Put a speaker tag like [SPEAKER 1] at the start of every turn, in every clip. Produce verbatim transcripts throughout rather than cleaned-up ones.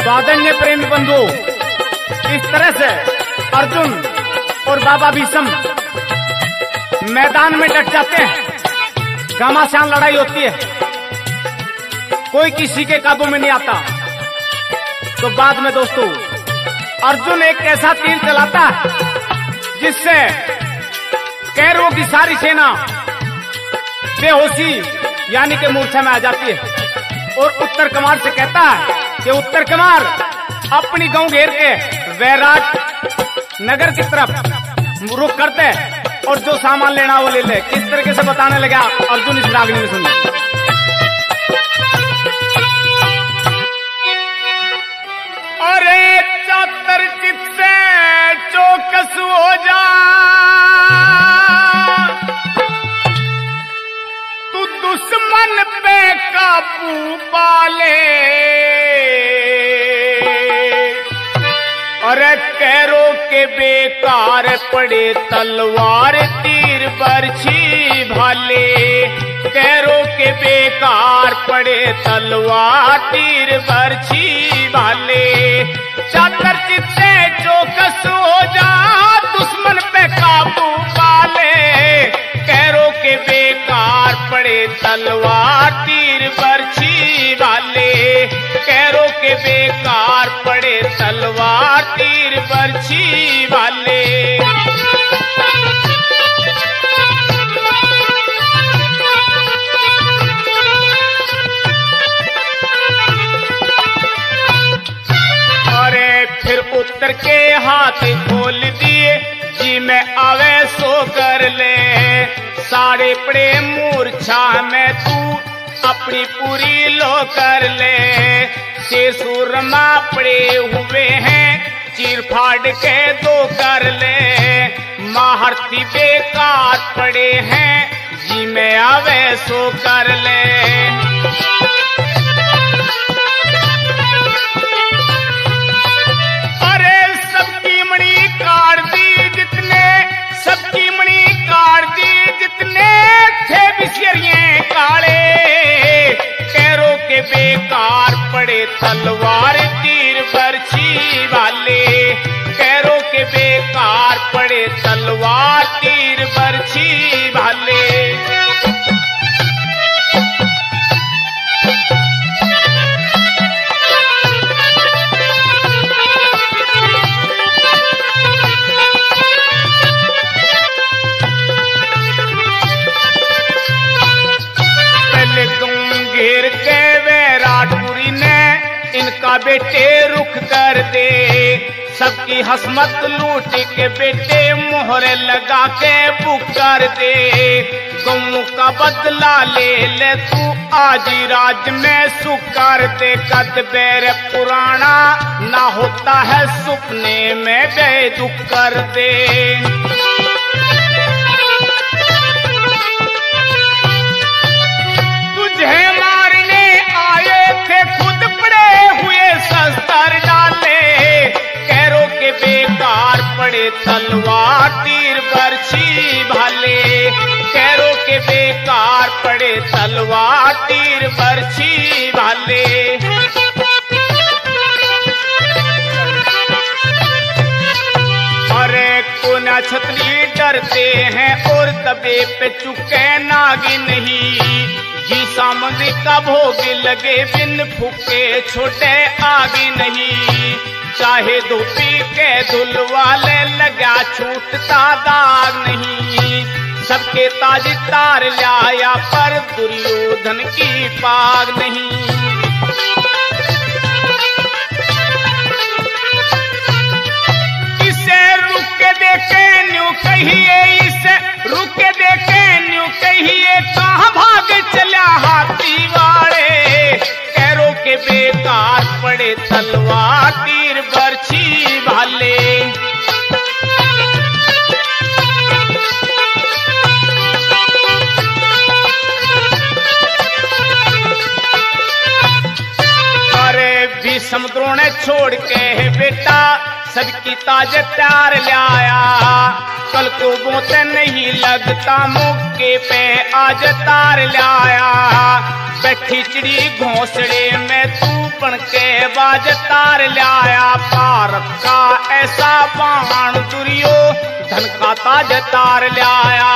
[SPEAKER 1] बादन्य प्रेमी बंधु, इस तरह से अर्जुन और बाबा भीष्म मैदान में डट जाते हैं। घमासान लड़ाई होती है, कोई किसी के काबू में नहीं आता। तो बाद में दोस्तों अर्जुन एक ऐसा तीर चलाता है जिससे कौरवों की सारी सेना बेहोशी यानी कि मूर्छा में आ जाती है। और उत्तर कमार से कहता है कि उत्तर कमार अपनी गांव घेर के वैराट नगर की तरफ रुख करते हैं और जो सामान लेना वो ले ले। किस तरीके से बताने लगा अर्जुन, इस रागनी में सुनिए। अरे चातर चित से चौकस हो जा, तू दुश्मन पे काबू पाले। अरे कैरो के बेकार पड़े तलवार तीर बरछी भाले। कैरो के बेकार पड़े तलवार तीर बरछी भाले। चातर चित्ते चौकस हो जा, दुश्मन पे काबू पाले। कैरो के बेकार पड़े तलवार तीर बरछी भाले। कैरो के बेकार पड़े तलवार तीर बरछी भाले। अरे फिर उत्तर के हाथ खोल दिए, जी में आवे सो कर ले। सारे पड़े मूर्छा में तू अपनी पूरी लो कर ले। शेषुरमा पड़े हुए हैं, चीर फाड़ के दो कर ले। महारथी बेकार पड़े हैं, जी में आवे सो कर ले। अरे सबकी मणि काट दी जितने, सबकी मणि काट दी जितने थे बिशरिये काले। कैरो के बेकार पड़े तलवार तीर बरछी वाले। कैरो के बेकार पड़े तलवार तीर बरछी वाले। घेर के वैराटपुरी ने इनका बेटे रुख कर दे। सबकी हसमत लूट के बेटे मोहरे लगा के बुक कर दे। गऊ का बदला ले ले तू आज राज में सुख कर दे। कद बैर पुराना ना होता है सुपने में बेदुख कर दे। मारने आए थे खुद पड़े हुए शस्त्र डाले। कैरो के बेकार पड़े तलवार तीर बरछी भाले। कैरो के बेकार पड़े तलवार तीर बरछी भाले। अरे कोना छतरी डरते हैं और दबे पे चुके नागी नहीं। जी सामग्री का भोग लगे बिन फूके छोटे आगे नहीं। चाहे धोपी के धुल वाले लगा छूटता दाग नहीं। सबके ताज तार लाया पर दुर्योधन की पाग नहीं। इसे रुक के देखे न्यू कहिए, इसे रुक के देखे न्यू कहिए, कहाँ भाग चला हाथी वाले। कैरो के बेकार पड़े तलवार तीर बरछी भाले। अरे भीष्म द्रोण छोड़ के बेटा सबकी ताज प्यार लाया। कल को बोते नहीं लगता मुक्के पे आज तार लाया। बैठी चिड़ी घोंसड़े में तू बन के बाज तार लाया, भारत का ऐसा बाण दुर्योधन का ताज तार लाया।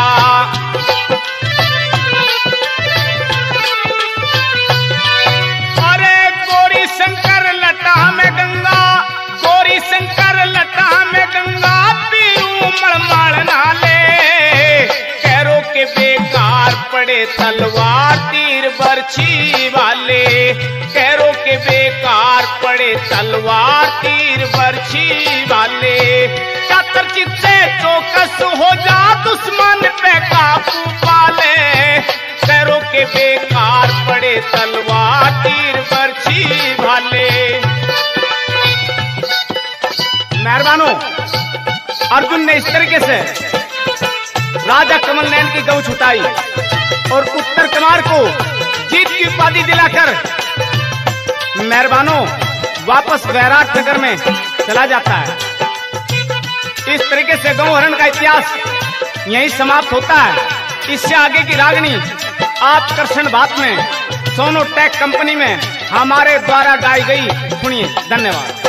[SPEAKER 1] अरे गौरी शंकर लटा में गंगा, गौरी शंकर लटा में गंगा, पीरू मलमल नाले, कैरो के बेकार पड़े तलवार तीर बरछी वाले, कैरो के बेकार पड़े तलवार तीर बरछी वाले। चातर चित से चौकस हो जा, दुश्मन पे काबू पाले, कैरो के बेकार पड़े तलवार तीर बरछी वाले। मेहरबानों, अर्जुन ने इस तरीके से राजा कमल नयन की गऊ छुटाई और उत्तर कुमार को जीत की उपाधि दिलाकर मेहरबानों वापस वैराट नगर में चला जाता है। इस तरीके से गौ हरण का इतिहास यहीं समाप्त होता है। इससे आगे की रागनी आप कृष्ण भात में सोनो टेक कंपनी में हमारे द्वारा गाई गई, सुनिए। धन्यवाद।